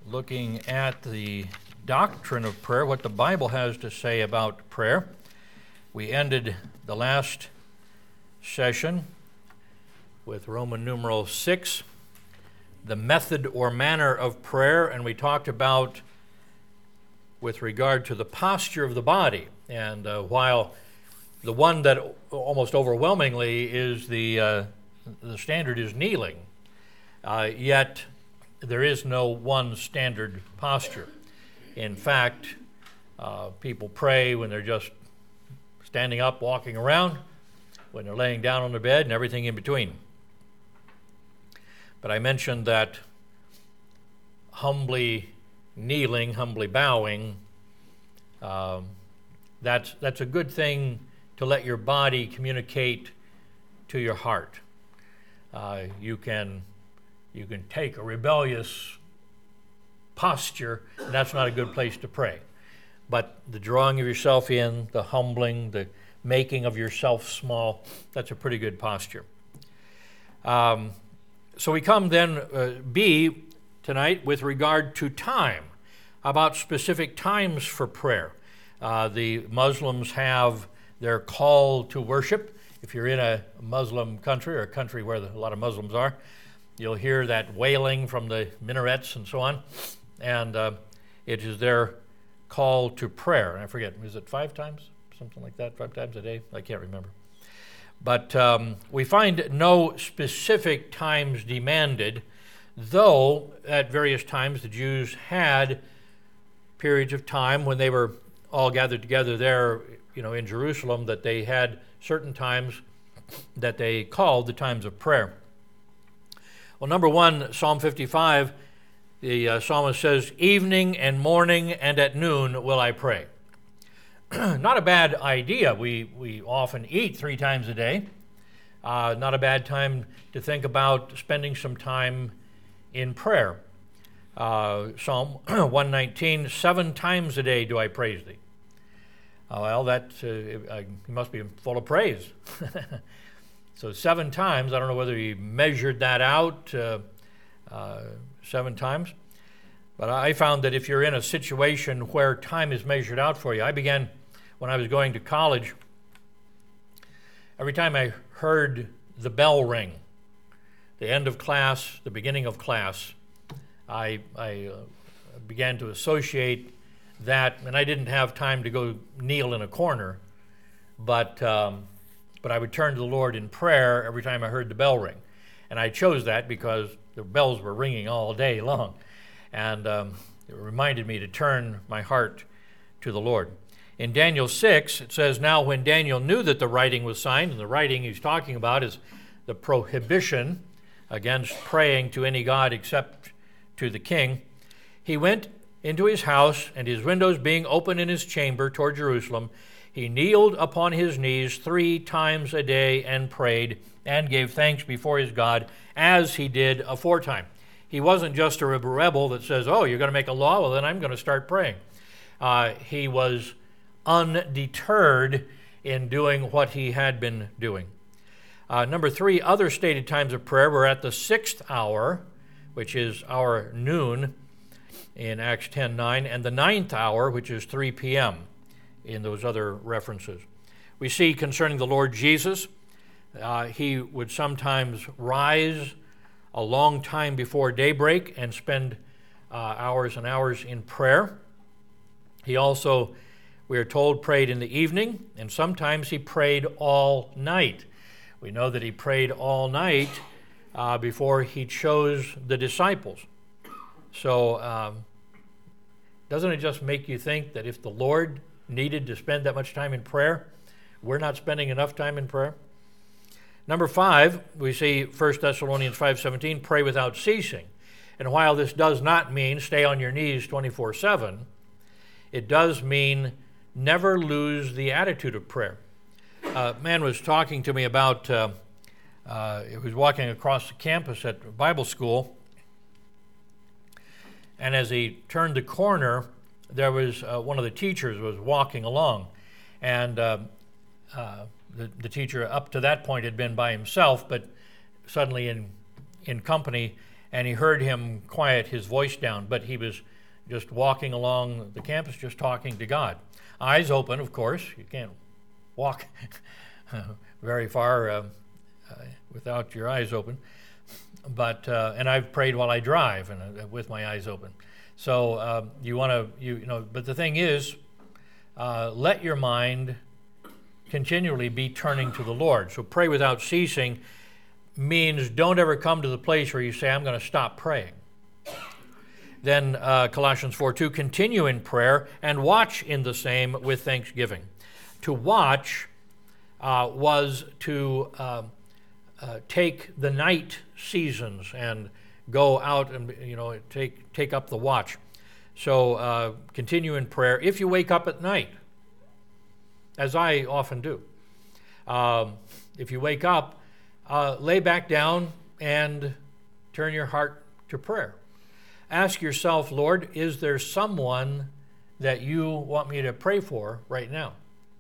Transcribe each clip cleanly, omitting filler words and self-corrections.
looking at the doctrine of prayer, what the Bible has to say about prayer. We ended the last session with Roman numeral 6, the method or manner of prayer, and we talked about with regard to the posture of the body. And while the one that almost overwhelmingly is the standard is kneeling, yet there is no one standard posture. In fact, people pray when they're just standing up, walking around, when they're laying down on their bed, and everything in between. But I mentioned that humbly kneeling, humbly bowing, that's a good thing to let your body communicate to your heart. You can take a rebellious posture, and that's not a good place to pray. But the drawing of yourself in, the humbling, the making of yourself small, that's a pretty good posture. So we come then, B, tonight with regard to time, about specific times for prayer. The Muslims have their call to worship. If you're in a Muslim country or a country where a lot of Muslims are, you'll hear that wailing from the minarets and so on. And it is their call to prayer. And I forget, is it 5 times? Something like that, 5 times a day? I can't remember. But we find no specific times demanded, though at various times the Jews had periods of time when they were all gathered together there, in Jerusalem, that they had certain times that they called the times of prayer. Well, number 1, Psalm 55, the psalmist says, "Evening and morning and at noon will I pray." Not a bad idea. We often eat 3 times a day. Not a bad time to think about spending some time in prayer. Psalm 119, 7 times a day do I praise thee. Well, that he must be full of praise. So 7 times, I don't know whether he measured that out 7 times, but I found that if you're in a situation where time is measured out for you, I began when I was going to college, every time I heard the bell ring, the end of class, the beginning of class, I began to associate that, and I didn't have time to go kneel in a corner, but I would turn to the Lord in prayer every time I heard the bell ring. And I chose that because the bells were ringing all day long. And it reminded me to turn my heart to the Lord. In Daniel 6, it says, "Now when Daniel knew that the writing was signed," and the writing he's talking about is the prohibition against praying to any god except to the king, "he went into his house, and his windows being open in his chamber toward Jerusalem, he kneeled upon his knees 3 times a day and prayed and gave thanks before his God, as he did aforetime." He wasn't just a rebel that says, "Oh, you're going to make a law? Well, then I'm going to start praying." He was undeterred in doing what he had been doing. Number 3, other stated times of prayer were at the 6th hour, which is our noon in Acts 10:9, and the 9th hour, which is 3 p.m. in those other references. We see concerning the Lord Jesus, he would sometimes rise a long time before daybreak and spend hours and hours in prayer. He also, we are told, prayed in the evening, and sometimes he prayed all night. We know that he prayed all night before he chose the disciples. So doesn't it just make you think that if the Lord needed to spend that much time in prayer, we're not spending enough time in prayer? Number 5, we see 1 Thessalonians 5:17, pray without ceasing. And while this does not mean stay on your knees 24/7, it does mean never lose the attitude of prayer. A man was talking to me about, he was walking across the campus at Bible school, and as he turned the corner, there was one of the teachers was walking along, and the teacher up to that point had been by himself, but suddenly in company, and he heard him quiet his voice down, but he was just walking along the campus, just talking to God. Eyes open, of course. You can't walk very far without your eyes open. But and I've prayed while I drive and with my eyes open. So you want to, but the thing is, let your mind continually be turning to the Lord. So pray without ceasing means don't ever come to the place where you say, I'm going to stop praying. Then Colossians 4:2, continue in prayer and watch in the same with thanksgiving. To watch was to take the night seasons and go out and take up the watch. So continue in prayer. If you wake up at night, as I often do, if you wake up, lay back down and turn your heart to prayer. Ask yourself, Lord, is there someone that you want me to pray for right now?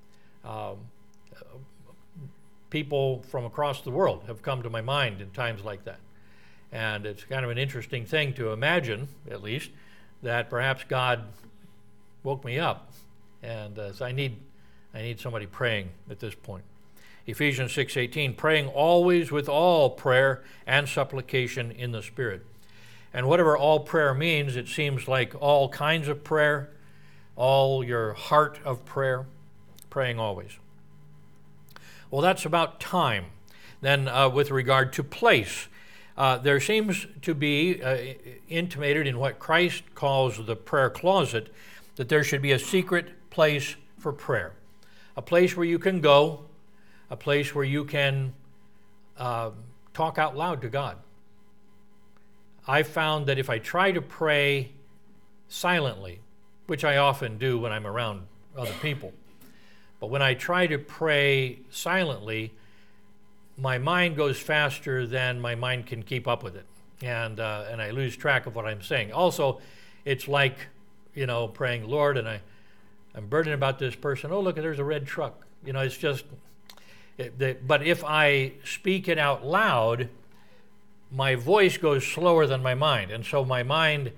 People from across the world have come to my mind in times like that. And it's kind of an interesting thing to imagine, at least, that perhaps God woke me up. And so I need somebody praying at this point. Ephesians 6:18, praying always with all prayer and supplication in the Spirit. And whatever all prayer means, it seems like all kinds of prayer, all your heart of prayer, praying always. Well, that's about time. Then with regard to place, there seems to be intimated in what Christ calls the prayer closet that there should be a secret place for prayer, a place where you can go, a place where you can talk out loud to God. I found that if I try to pray silently, which I often do when I'm around other people, but when I try to pray silently, my mind goes faster than my mind can keep up with it, and I lose track of what I'm saying. Also, it's like, praying, Lord, and I'm burdened about this person. Oh, look, there's a red truck. It's just, but if I speak it out loud, my voice goes slower than my mind, and so my mind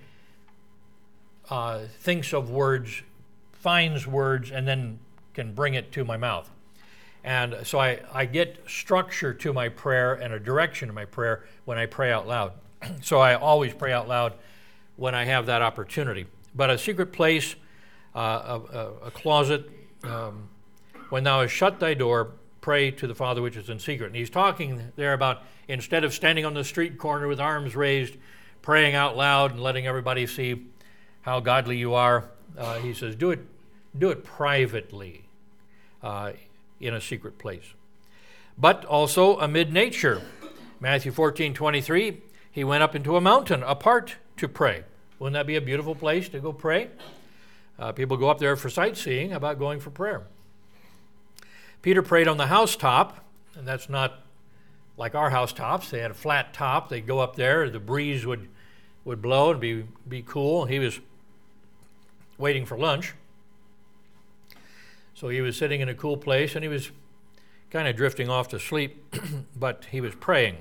thinks of words, finds words, and then can bring it to my mouth. And so I get structure to my prayer and a direction to my prayer when I pray out loud. So I always pray out loud when I have that opportunity. But a secret place, a closet, when thou hast shut thy door, pray to the Father which is in secret. And he's talking there about instead of standing on the street corner with arms raised, praying out loud and letting everybody see how godly you are, he says, do it privately in a secret place. But also amid nature. Matthew 14:23, he went up into a mountain apart to pray. Wouldn't that be a beautiful place to go pray? People go up there for sightseeing. How about going for prayer? Peter prayed on the housetop, and that's not like our housetops. They had a flat top. They'd go up there. The breeze would blow and be cool. He was waiting for lunch. So he was sitting in a cool place, and he was kind of drifting off to sleep, but he was praying.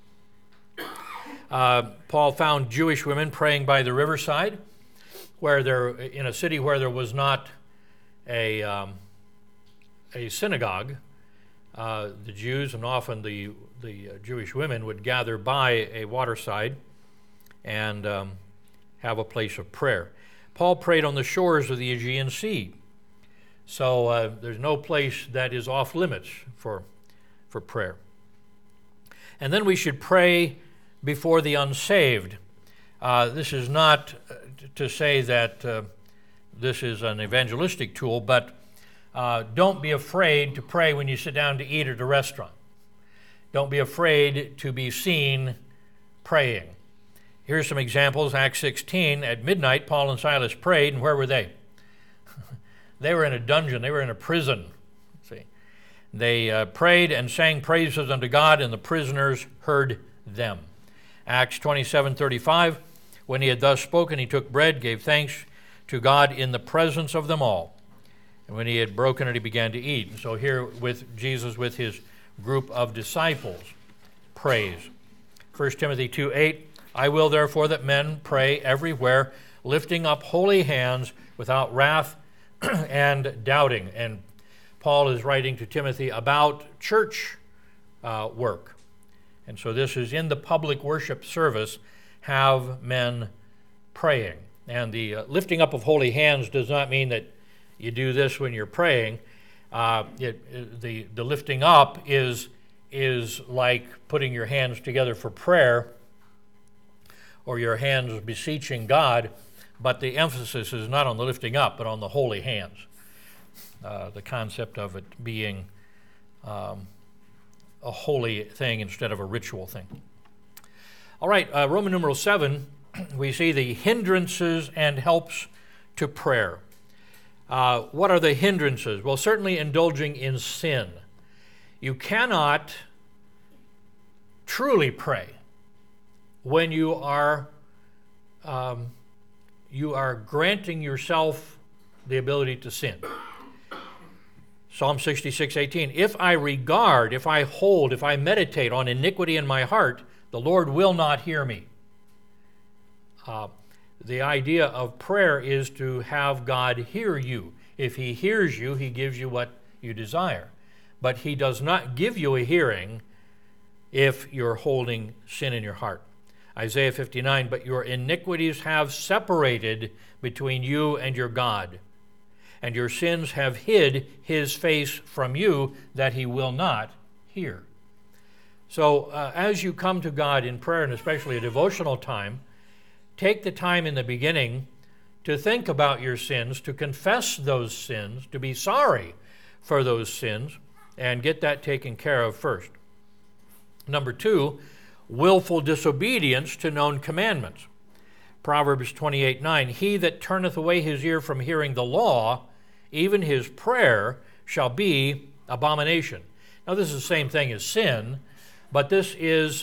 Paul found Jewish women praying by the riverside, where they're in a city where there was not a synagogue. The Jews and often the Jewish women would gather by a waterside and have a place of prayer. Paul prayed on the shores of the Aegean Sea. So there's no place that is off limits for prayer. And then we should pray before the unsaved. This is not to say that this is an evangelistic tool, but don't be afraid to pray when you sit down to eat at a restaurant. Don't be afraid to be seen praying. Here's some examples. Acts 16, at midnight, Paul and Silas prayed, and where were they? They were in a dungeon. They were in a prison. See, they prayed and sang praises unto God, and the prisoners heard them. Acts 27:35, when he had thus spoken, he took bread, gave thanks to God in the presence of them all. And when he had broken it, he began to eat. And so here with Jesus, with his group of disciples, prays. 1 Timothy 2:8, I will therefore that men pray everywhere, lifting up holy hands without wrath and doubting. And Paul is writing to Timothy about church work. And so this is in the public worship service, have men praying. And the lifting up of holy hands does not mean that you do this when you're praying. The lifting up is like putting your hands together for prayer or your hands beseeching God, but the emphasis is not on the lifting up, but on the holy hands. The concept of it being a holy thing instead of a ritual thing. All right, Roman numeral 7, we see the hindrances and helps to prayer. What are the hindrances? Well, certainly indulging in sin. You cannot truly pray when you are granting yourself the ability to sin. Psalm 66:18, if I regard, if I hold, if I meditate on iniquity in my heart, the Lord will not hear me. The idea of prayer is to have God hear you. If he hears you, he gives you what you desire. But he does not give you a hearing if you're holding sin in your heart. Isaiah 59, but your iniquities have separated between you and your God, and your sins have hid his face from you, that he will not hear. So as you come to God in prayer, and especially a devotional time, take the time in the beginning to think about your sins, to confess those sins, to be sorry for those sins, and get that taken care of first. Number 2, willful disobedience to known commandments. Proverbs 28:9, he that turneth away his ear from hearing the law, even his prayer shall be abomination. Now this is the same thing as sin, but this is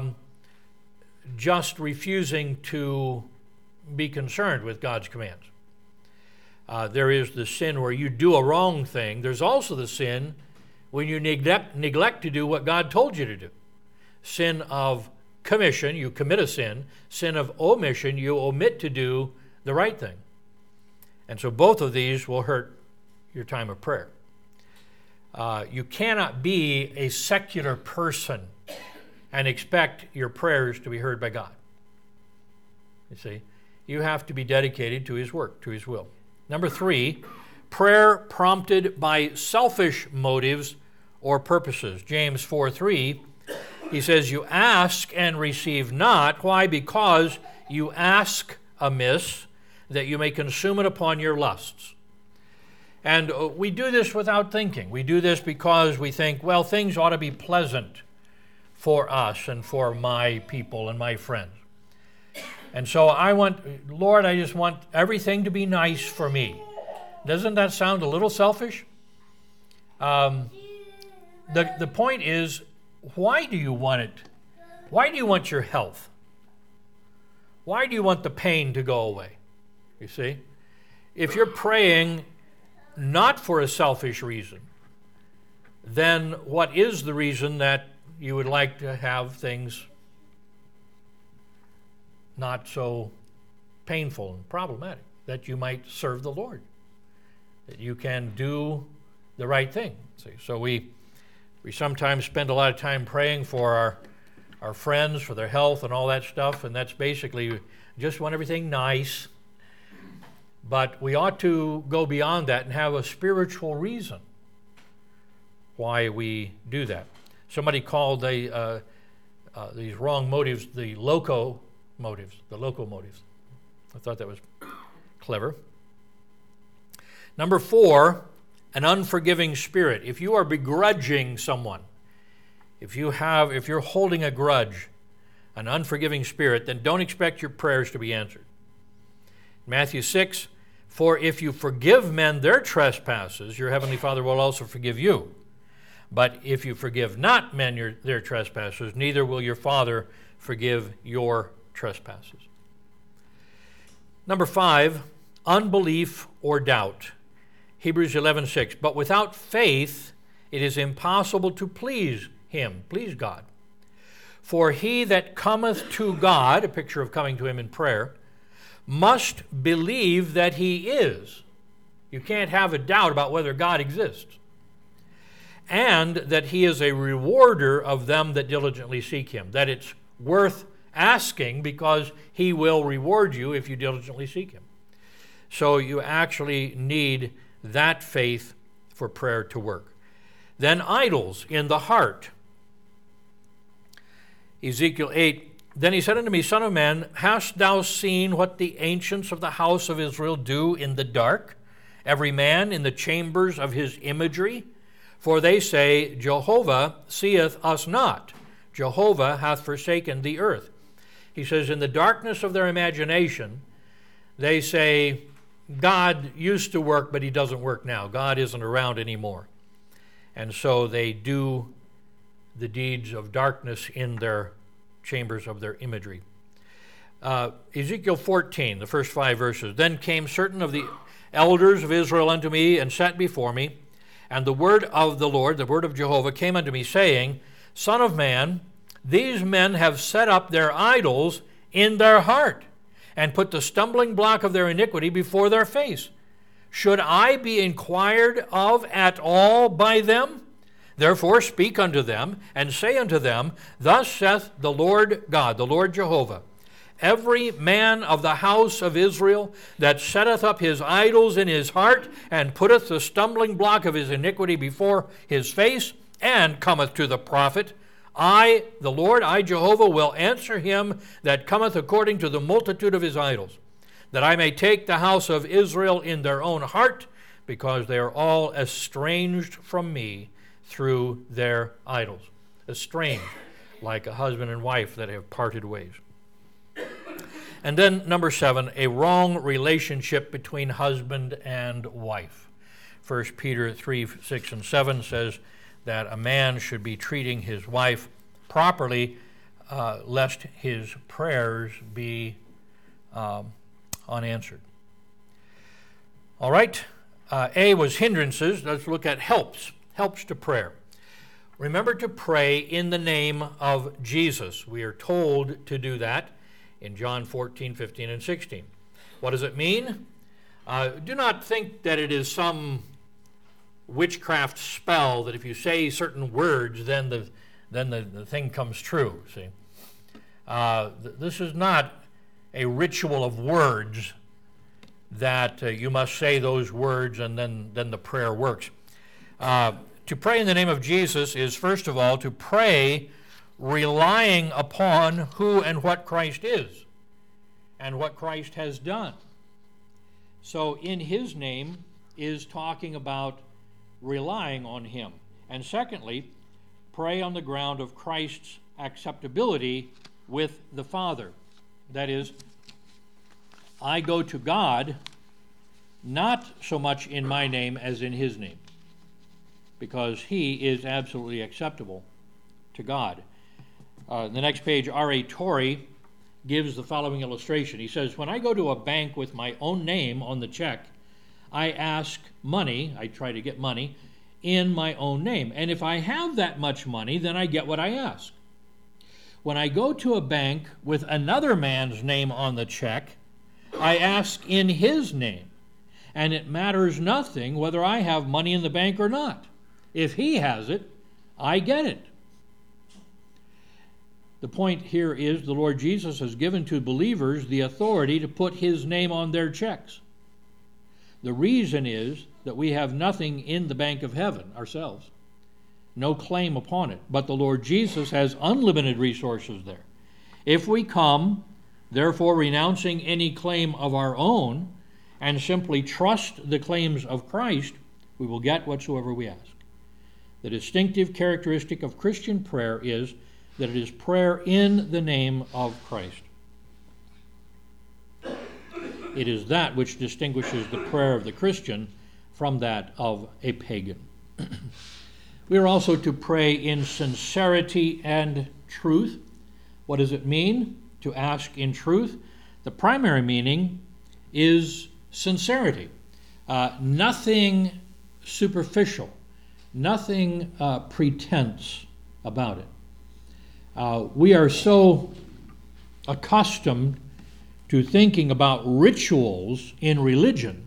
just refusing to be concerned with God's commands. There is the sin where you do a wrong thing. There's also the sin when you neglect to do what God told you to do. Sin of commission, you commit a sin. Sin of omission, you omit to do the right thing. And so both of these will hurt your time of prayer. You cannot be a secular person and expect your prayers to be heard by God. You see, you have to be dedicated to his work, to his will. Number 3, prayer prompted by selfish motives or purposes. James 4:3, he says, you ask and receive not. Why? Because you ask amiss, that you may consume it upon your lusts. And we do this without thinking. We do this because we think, well, things ought to be pleasant for us and for my people and my friends. And so Lord, I just want everything to be nice for me. Doesn't that sound a little selfish? The point is, why do you want it? Why do you want your health? Why do you want the pain to go away? You see? If you're praying not for a selfish reason, then what is the reason that you would like to have things not so painful and problematic, that you might serve the Lord, that you can do the right thing? See? So we sometimes spend a lot of time praying for our friends, for their health and all that stuff, and that's basically just want everything nice. But we ought to go beyond that and have a spiritual reason why we do that. Somebody called these wrong motives the loco motives. I thought that was clever. Number 4, an unforgiving spirit. If you are begrudging someone, if you're holding a grudge, an unforgiving spirit, then don't expect your prayers to be answered. Matthew 6, for if you forgive men their trespasses, your heavenly Father will also forgive you. But if you forgive not men their trespasses, neither will your Father forgive your trespasses. Number 5, unbelief or doubt. Hebrews 11:6, but without faith it is impossible to please him, please God. For he that cometh to God, a picture of coming to him in prayer, must believe that he is. You can't have a doubt about whether God exists. And that he is a rewarder of them that diligently seek him. That it's worth asking because he will reward you if you diligently seek him. So you actually need that faith for prayer to work. Then idols in the heart. Ezekiel 8, Then he said unto me, Son of man, hast thou seen what the ancients of the house of Israel do in the dark, every man in the chambers of his imagery? For they say, Jehovah seeth us not. Jehovah hath forsaken the earth. He says, in the darkness of their imagination, they say, God used to work, but he doesn't work now. God isn't around anymore. And so they do the deeds of darkness in their chambers of their imagery. Ezekiel 14, the first 5 verses. Then came certain of the elders of Israel unto me, and sat before me. And the word of the Lord, the word of Jehovah, came unto me, saying, Son of man, these men have set up their idols in their heart, and put the stumbling block of their iniquity before their face. Should I be inquired of at all by them? Therefore speak unto them, and say unto them, Thus saith the Lord God, the Lord Jehovah, Every man of the house of Israel that setteth up his idols in his heart, and putteth the stumbling block of his iniquity before his face, and cometh to the prophet, I, the Lord, I, Jehovah, will answer him that cometh according to the multitude of his idols, that I may take the house of Israel in their own heart, because they are all estranged from me through their idols. Estranged, like a husband and wife that have parted ways. And then number 7, a wrong relationship between husband and wife. 1 Peter 3, 6, and 7 says that a man should be treating his wife properly, lest his prayers be unanswered. All right, A was hindrances. Let's look at helps to prayer. Remember to pray in the name of Jesus. We are told to do that in John 14, 15, and 16. What does it mean? Do not think that it is some witchcraft spell that if you say certain words, then the thing comes true. See, this is not a ritual of words that you must say those words and then the prayer works. To pray in the name of Jesus is, first of all, to pray relying upon who and what Christ is and what Christ has done. So in his name is talking about relying on him. And secondly, pray on the ground of Christ's acceptability with the Father. That is, I go to God not so much in my name as in his name, because he is absolutely acceptable to God. The next page, R.A. Torrey gives the following illustration. He says, when I go to a bank with my own name on the check, I ask money, I try to get money, in my own name. And if I have that much money, then I get what I ask. When I go to a bank with another man's name on the check, I ask in his name. And it matters nothing whether I have money in the bank or not. If he has it, I get it. The point here is the Lord Jesus has given to believers the authority to put his name on their checks. The reason is that we have nothing in the bank of heaven ourselves, no claim upon it, but the Lord Jesus has unlimited resources there. If we come, therefore renouncing any claim of our own, and simply trust the claims of Christ, we will get whatsoever we ask. The distinctive characteristic of Christian prayer is that it is prayer in the name of Christ. It is that which distinguishes the prayer of the Christian from that of a pagan. We are also to pray in sincerity and truth. What does it mean to ask in truth? The primary meaning is sincerity. Nothing superficial, nothing pretense about it. We are so accustomed to thinking about rituals in religion,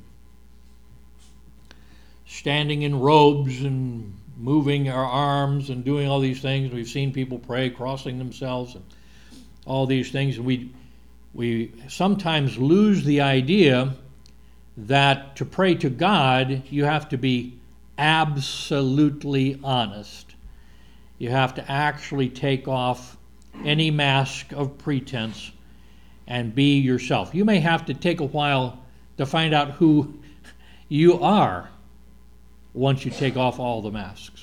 standing in robes and moving our arms and doing all these things. We've seen people pray, crossing themselves, and all these things. And we sometimes lose the idea that to pray to God, you have to be absolutely honest. You have to actually take off any mask of pretense and be yourself. You may have to take a while to find out who you are once you take off all the masks.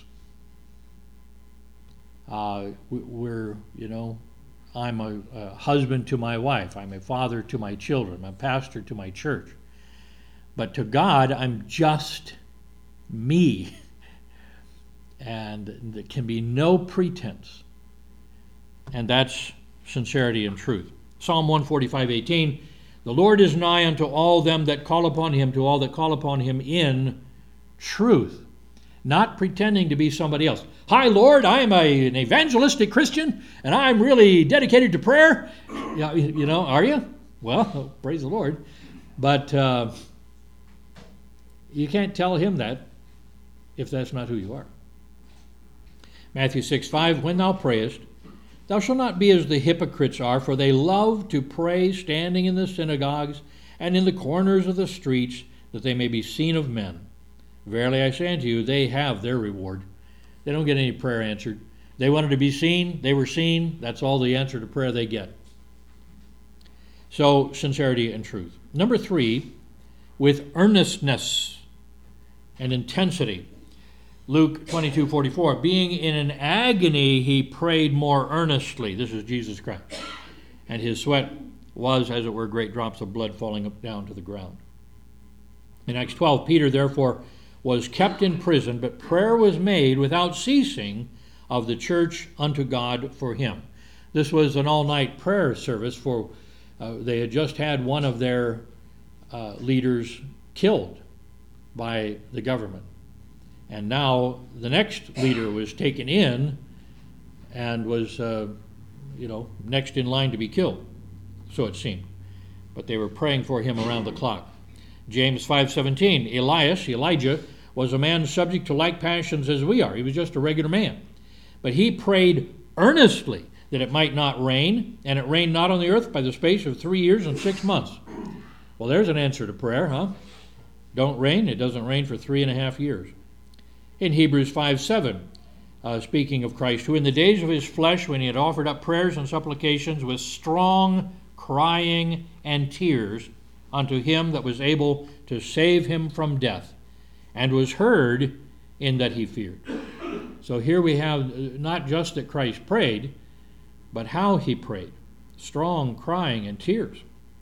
I'm a husband to my wife. I'm a father to my children. I'm a pastor to my church. But to God, I'm just me. And there can be no pretense. And that's sincerity and truth. Psalm 145:18, the Lord is nigh unto all them that call upon him, to all that call upon him in truth. Not pretending to be somebody else. Hi, Lord, I'm an evangelistic Christian, and I'm really dedicated to prayer. Are you? Well, praise the Lord. But you can't tell him that if that's not who you are. Matthew 6:5, when thou prayest, thou shalt not be as the hypocrites are, for they love to pray standing in the synagogues and in the corners of the streets, that they may be seen of men. Verily I say unto you, they have their reward. They don't get any prayer answered. They wanted to be seen, they were seen. That's all the answer to prayer they get. So, sincerity and truth. Number 3, with earnestness and intensity. Luke 22:44, being in an agony, he prayed more earnestly. This is Jesus Christ. And his sweat was, as it were, great drops of blood falling down to the ground. In Acts 12, Peter, therefore, was kept in prison, but prayer was made without ceasing of the church unto God for him. This was an all-night prayer service for, they had just had one of their leaders killed by the government. And now the next leader was taken in and was, next in line to be killed. So it seemed. But they were praying for him around the clock. James 5:17, Elijah, was a man subject to like passions as we are. He was just a regular man. But he prayed earnestly that it might not rain, and it rained not on the earth by the space of 3 years and 6 months. Well, there's an answer to prayer, huh? Don't rain. It doesn't rain for 3.5 years. In Hebrews 5:7, speaking of Christ, who in the days of his flesh, when he had offered up prayers and supplications with strong crying and tears unto him that was able to save him from death, and was heard in that he feared. So here we have not just that Christ prayed, but how he prayed. Strong crying and tears.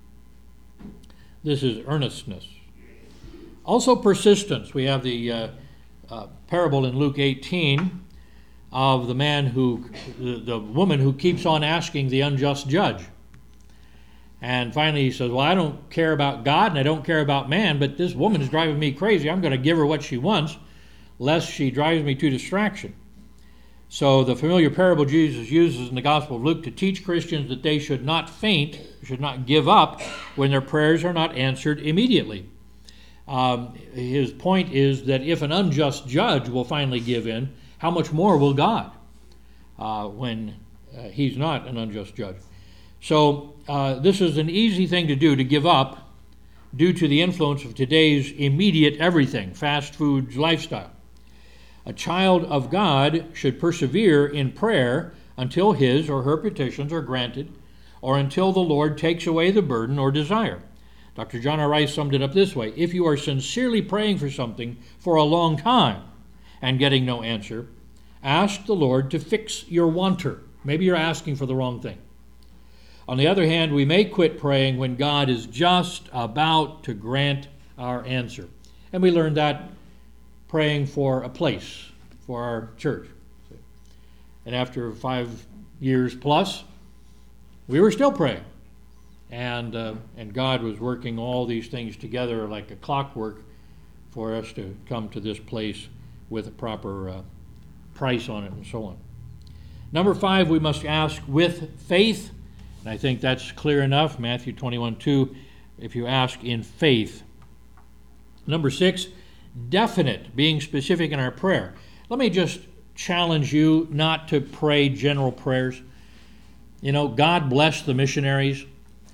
This is earnestness. Also persistence. We have the parable in Luke 18 of the woman who keeps on asking the unjust judge. And finally he says, well, I don't care about God and I don't care about man, but this woman is driving me crazy. I'm going to give her what she wants, lest she drives me to distraction. So the familiar parable Jesus uses in the Gospel of Luke to teach Christians that they should not faint, should not give up when their prayers are not answered immediately. His point is that if an unjust judge will finally give in, how much more will God when he's not an unjust judge? So this is an easy thing to do, to give up, due to the influence of today's immediate everything, fast food lifestyle. A child of God should persevere in prayer until his or her petitions are granted, or until the Lord takes away the burden or desire. Dr. John R. Rice summed it up this way: if you are sincerely praying for something for a long time and getting no answer, ask the Lord to fix your wanter. Maybe you're asking for the wrong thing. On the other hand, we may quit praying when God is just about to grant our answer. And we learned that praying for a place for our church. And after 5 years plus, we were still praying. And God was working all these things together like a clockwork for us to come to this place with a proper price on it and so on. Number 5, we must ask with faith. And I think that's clear enough. Matthew 21:2, if you ask in faith. Number 6, definite, being specific in our prayer. Let me just challenge you not to pray general prayers. God bless the missionaries.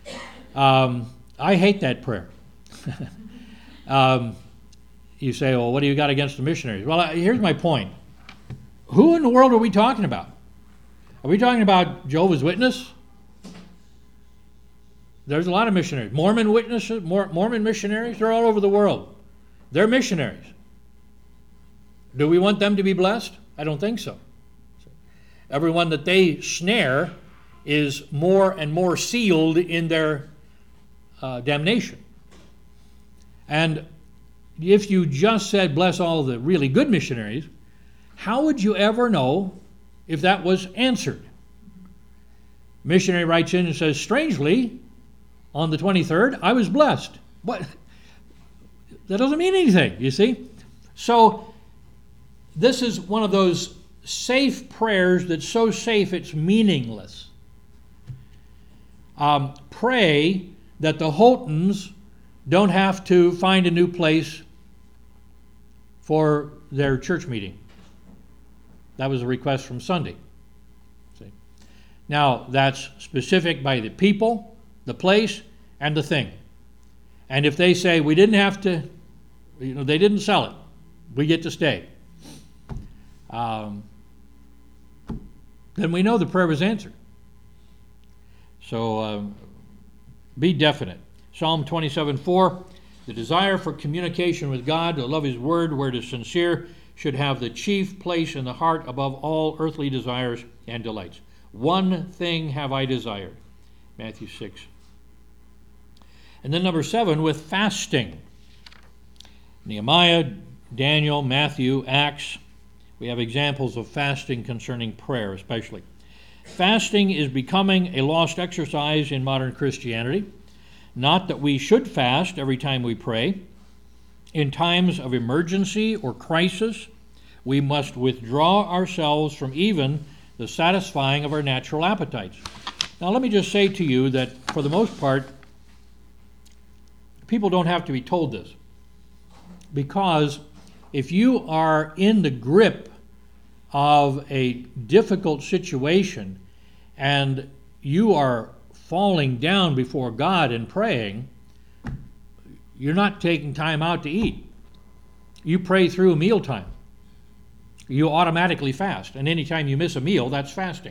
I hate that prayer. You say, well, what do you got against the missionaries? Well, here's my point. Who in the world are we talking about? Are we talking about Jehovah's Witness? There's a lot of missionaries. Mormon witnesses, Mormon missionaries, they're all over the world. They're missionaries. Do we want them to be blessed? I don't think so. Everyone that they snare is more and more sealed in their damnation. And if you just said, bless all the really good missionaries, how would you ever know if that was answered? Missionary writes in and says, strangely, on the 23rd, I was blessed. What? That doesn't mean anything, you see? So this is one of those safe prayers that's so safe it's meaningless. Pray that the Holtons don't have to find a new place for their church meeting. That was a request from Sunday. See? Now, that's specific by the people, the place, and the thing. And if they say, we didn't have to, they didn't sell it, we get to stay, then we know the prayer was answered. So be definite. Psalm 27:4, the desire for communication with God, to love His Word where it is sincere, should have the chief place in the heart above all earthly desires and delights. One thing have I desired. Matthew 6. And then number 7, with fasting. Nehemiah, Daniel, Matthew, Acts, we have examples of fasting concerning prayer especially. Fasting is becoming a lost exercise in modern Christianity. Not that we should fast every time we pray. In times of emergency or crisis, we must withdraw ourselves from even the satisfying of our natural appetites. Now, let me just say to you that for the most part, people don't have to be told this. Because if you are in the grip of a difficult situation and you are falling down before God and praying, you're not taking time out to eat. You pray through mealtime. You automatically fast. And anytime you miss a meal, that's fasting.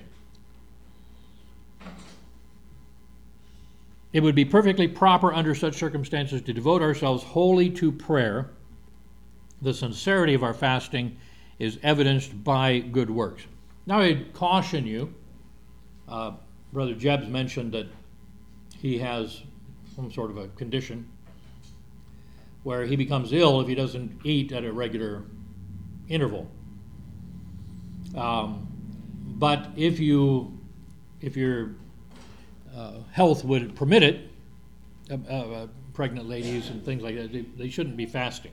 It would be perfectly proper under such circumstances to devote ourselves wholly to prayer. The sincerity of our fasting is evidenced by good works. Now, I'd caution you, Brother Jebs mentioned that he has some sort of a condition where he becomes ill if he doesn't eat at a regular interval. But if your health would permit it, pregnant ladies and things like that, they shouldn't be fasting.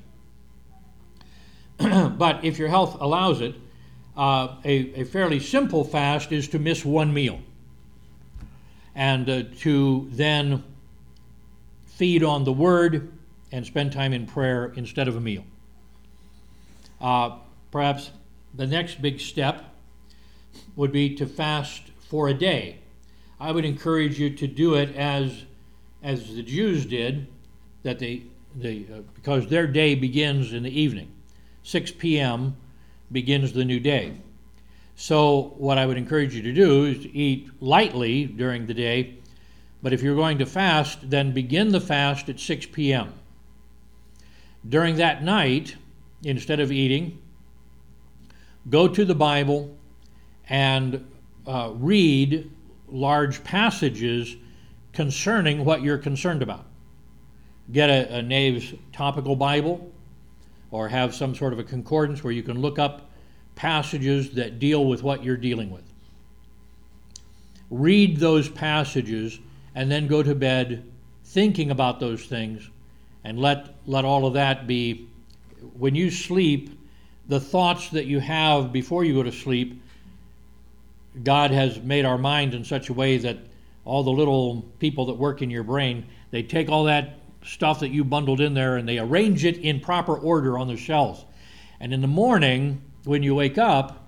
But if your health allows it, a fairly simple fast is to miss one meal and to then feed on the Word and spend time in prayer instead of a meal. Perhaps the next big step would be to fast for a day. I would encourage you to do it as the Jews did, that because their day begins in the evening. 6 p.m. begins the new day. So what I would encourage you to do is to eat lightly during the day, but if you're going to fast, then begin the fast at 6 p.m. During that night, instead of eating, go to the Bible and read large passages concerning what you're concerned about. Get a Nave's Topical Bible, or have some sort of a concordance where you can look up passages that deal with what you're dealing with. Read those passages and then go to bed thinking about those things, and let all of that be, when you sleep, the thoughts that you have before you go to sleep God has made our minds in such a way that all the little people that work in your brain, they take all that stuff that you bundled in there and they arrange it in proper order on the shelves. And in the morning, when you wake up,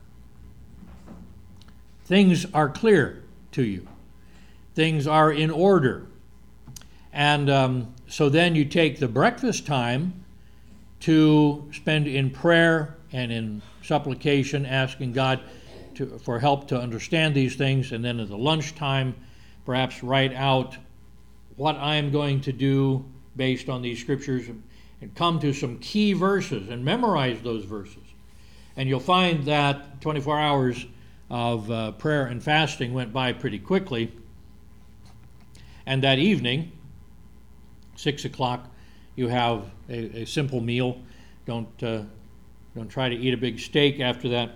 things are clear to you. Things are in order. And so then you take the breakfast time to spend in prayer and in supplication, asking God for help to understand these things. And then at the lunchtime, perhaps write out what I'm going to do based on these scriptures and come to some key verses and memorize those verses. And you'll find that 24 hours of prayer and fasting went by pretty quickly. And that evening, 6 o'clock, you have a simple meal. Don't try to eat a big steak after that.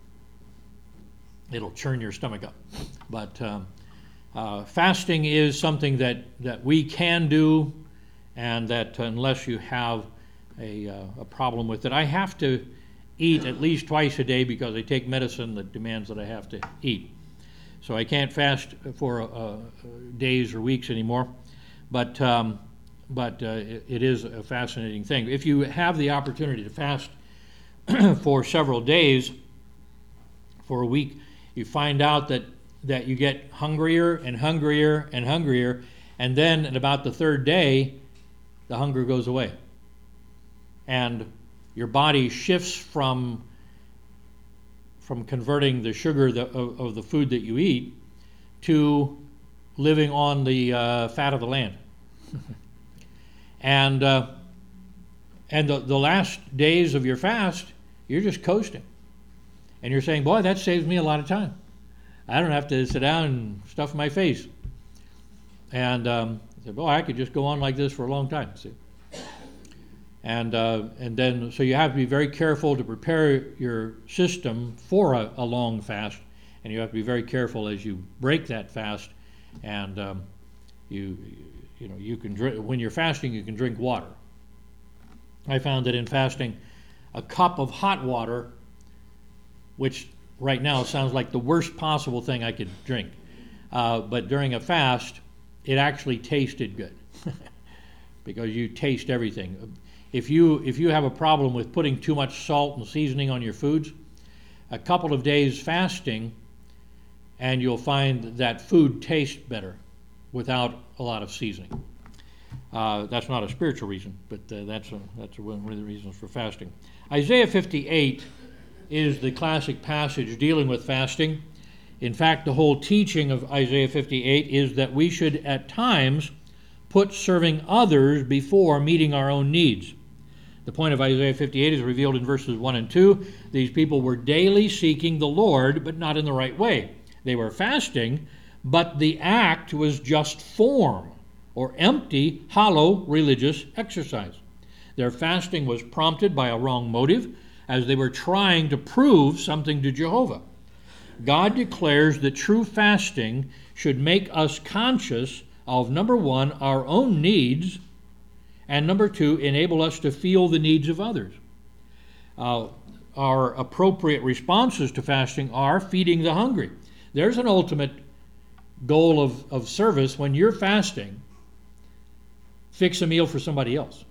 It'll churn your stomach up. But fasting is something that we can do, and that unless you have a problem with it. I have to eat at least twice a day because I take medicine that demands that I have to eat. So I can't fast for days or weeks anymore. But it is a fascinating thing. If you have the opportunity to fast for several days, for a week, you find out that you get hungrier and hungrier and hungrier, and then at about the third day, the hunger goes away. And your body shifts from converting the sugar of the food that you eat to living on the fat of the land. And the last days of your fast, you're just coasting. And you're saying, boy, that saves me a lot of time. I don't have to sit down and stuff my face. And I said, boy, I could just go on like this for a long time. See? And then, so you have to be very careful to prepare your system for a long fast. And you have to be very careful as you break that fast. And you can drink, when you're fasting, you can drink water. I found that in fasting, a cup of hot water, which right now sounds like the worst possible thing I could drink, but during a fast, it actually tasted good because you taste everything. If you have a problem with putting too much salt and seasoning on your foods, a couple of days fasting, and you'll find that food tastes better without a lot of seasoning. That's not a spiritual reason, but that's one of the reasons for fasting. Isaiah 58 is the classic passage dealing with fasting. In fact, the whole teaching of Isaiah 58 is that we should at times put serving others before meeting our own needs. The point of Isaiah 58 is revealed in verses 1 and 2. These people were daily seeking the Lord, but not in the right way. They were fasting, but the act was just form, or empty, hollow religious exercise. Their fasting was prompted by a wrong motive, as they were trying to prove something to Jehovah. God declares that true fasting should make us conscious of, number one, our own needs, and number two, enable us to feel the needs of others. Our appropriate responses to fasting are feeding the hungry. There's an ultimate goal of service. When you're fasting, fix a meal for somebody else.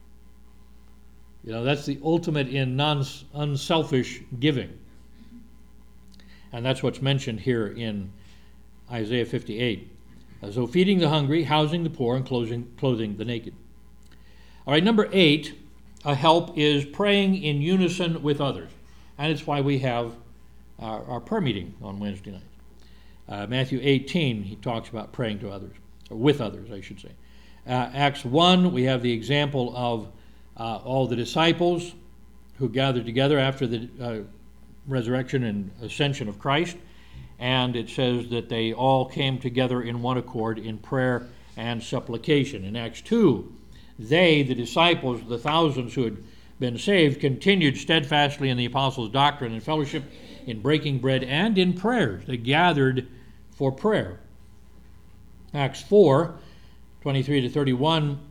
That's the ultimate in unselfish giving. And that's what's mentioned here in Isaiah 58. So feeding the hungry, housing the poor, and clothing the naked. All right, number 8, a help is praying in unison with others. And it's why we have our prayer meeting on Wednesday night. Matthew 18, he talks about praying to others, or with others, I should say. Acts 1, we have the example of all the disciples who gathered together after the resurrection and ascension of Christ. And it says that they all came together in one accord in prayer and supplication. In Acts 2, they, the disciples, the thousands who had been saved, continued steadfastly in the apostles' doctrine and fellowship, in breaking bread and in prayers. They gathered for prayer. Acts 4, 23 to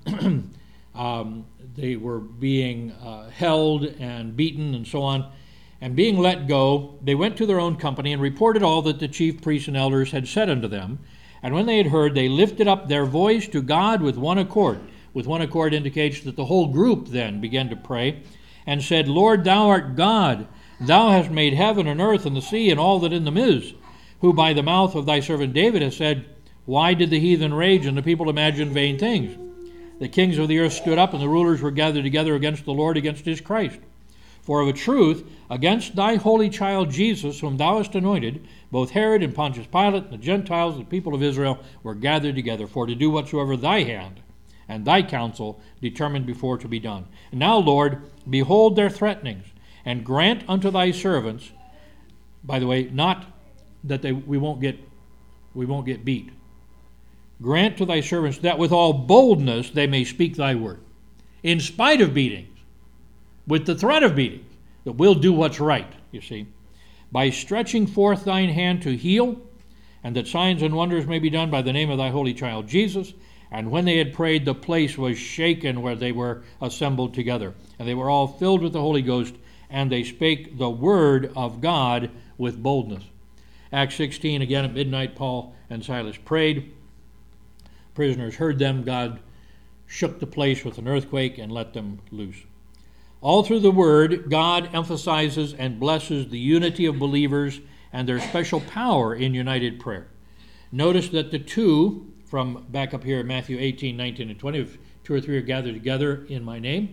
31, they were being held and beaten and so on. And being let go, they went to their own company and reported all that the chief priests and elders had said unto them. And when they had heard, they lifted up their voice to God with one accord. With one accord indicates that the whole group then began to pray and said, Lord, thou art God. Thou hast made heaven and earth and the sea and all that in them is, who by the mouth of thy servant David has said, Why did the heathen rage and the people imagine vain things? The kings of the earth stood up and the rulers were gathered together against the Lord, against his Christ. For of a truth, against thy holy child Jesus, whom thou hast anointed, both Herod and Pontius Pilate and the Gentiles, the people of Israel, were gathered together for to do whatsoever thy hand and thy counsel determined before to be done. And now, Lord, behold their threatenings, and grant unto thy servants, by the way, not that we won't get beat. Grant to thy servants that with all boldness they may speak thy word, in spite of beatings, with the threat of beatings, that we'll do what's right, you see, by stretching forth thine hand to heal, and that signs and wonders may be done by the name of thy holy child Jesus. And when they had prayed, the place was shaken where they were assembled together. And they were all filled with the Holy Ghost, and they spake the word of God with boldness. Acts 16, again at midnight, Paul and Silas prayed. Prisoners heard them. God shook the place with an earthquake and let them loose. All through the Word, God emphasizes and blesses the unity of believers and their special power in united prayer. Notice that the two, from back up here in Matthew 18, 19, and 20, if two or three are gathered together in my name,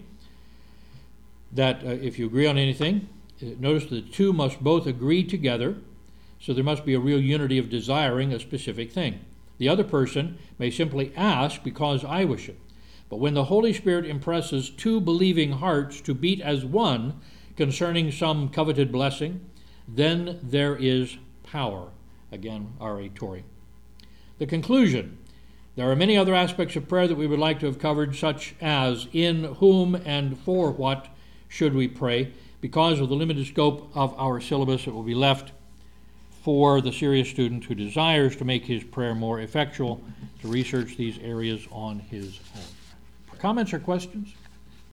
that if you agree on anything, notice that the two must both agree together, so there must be a real unity of desiring a specific thing. The other person may simply ask because I wish it. But when the Holy Spirit impresses two believing hearts to beat as one concerning some coveted blessing, then there is power. Again, R.A. Torrey. The conclusion. There are many other aspects of prayer that we would like to have covered, such as in whom and for what should we pray. Because of the limited scope of our syllabus, it will be left for the serious student who desires to make his prayer more effectual to research these areas on his own. Comments or questions?